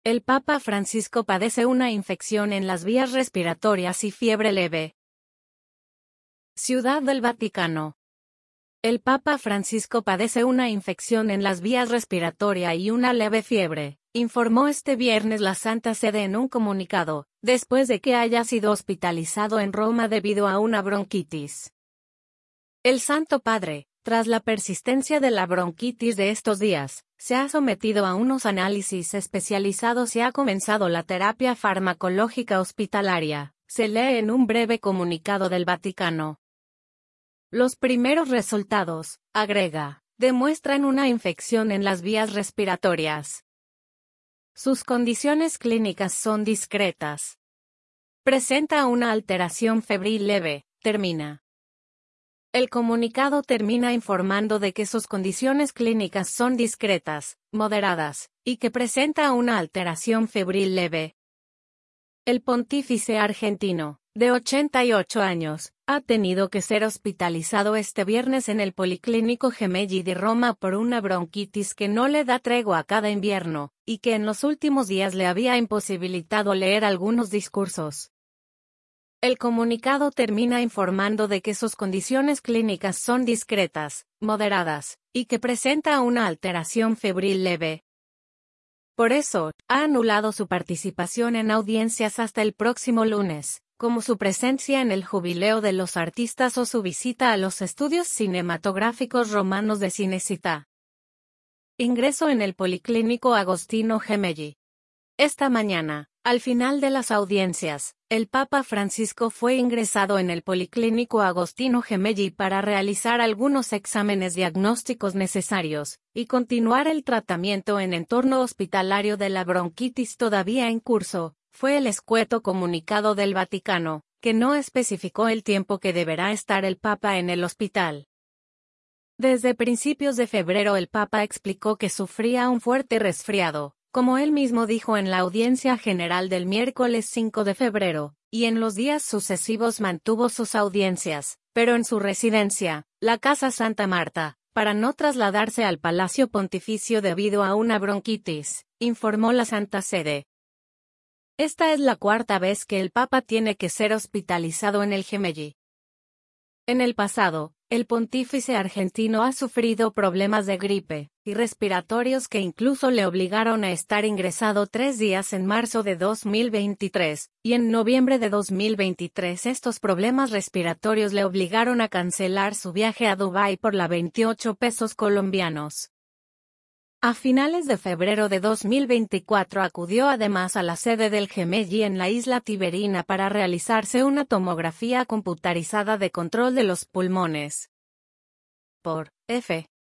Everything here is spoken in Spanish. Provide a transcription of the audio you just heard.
El Papa Francisco padece una infección en las vías respiratorias y fiebre leve. Ciudad del Vaticano. El Papa Francisco padece una infección en las vías respiratorias y una leve fiebre, informó este viernes la Santa Sede en un comunicado, después de que haya sido hospitalizado en Roma debido a una bronquitis. El Santo Padre, tras la persistencia de la bronquitis de estos días, se ha sometido a unos análisis especializados y ha comenzado la terapia farmacológica hospitalaria, se lee en un breve comunicado del Vaticano. Los primeros resultados, agrega, demuestran una infección en las vías respiratorias. Sus condiciones clínicas son discretas. Presenta una alteración febril leve, termina. El comunicado termina informando de que sus condiciones clínicas son discretas, moderadas, y que presenta una alteración febril leve. El pontífice argentino, de 88 años, ha tenido que ser hospitalizado este viernes en el Policlínico Gemelli de Roma por una bronquitis que no le da tregua a cada invierno, y que en los últimos días le había imposibilitado leer algunos discursos. El comunicado termina informando de que sus condiciones clínicas son discretas, moderadas, y que presenta una alteración febril leve. Por eso, ha anulado su participación en audiencias hasta el próximo lunes, como su presencia en el Jubileo de los Artistas o su visita a los estudios cinematográficos romanos de Cinecittà. Ingreso en el Policlínico Agostino Gemelli. Esta mañana, al final de las audiencias, el Papa Francisco fue ingresado en el Policlínico Agostino Gemelli para realizar algunos exámenes diagnósticos necesarios, y continuar el tratamiento en entorno hospitalario de la bronquitis todavía en curso, fue el escueto comunicado del Vaticano, que no especificó el tiempo que deberá estar el Papa en el hospital. Desde principios de febrero el Papa explicó que sufría un fuerte resfriado, como él mismo dijo en la audiencia general del miércoles 5 de febrero, y en los días sucesivos mantuvo sus audiencias, pero en su residencia, la Casa Santa Marta, para no trasladarse al Palacio Pontificio debido a una bronquitis, informó la Santa Sede. Esta es la cuarta vez que el Papa tiene que ser hospitalizado en el Gemelli. En el pasado, el pontífice argentino ha sufrido problemas de gripe y respiratorios que incluso le obligaron a estar ingresado 3 días en marzo de 2023, y en noviembre de 2023 estos problemas respiratorios le obligaron a cancelar su viaje a Dubái por la 28 pesos colombianos. A finales de febrero de 2024 acudió además a la sede del Gemelli en la isla Tiberina para realizarse una tomografía computarizada de control de los pulmones. Por F.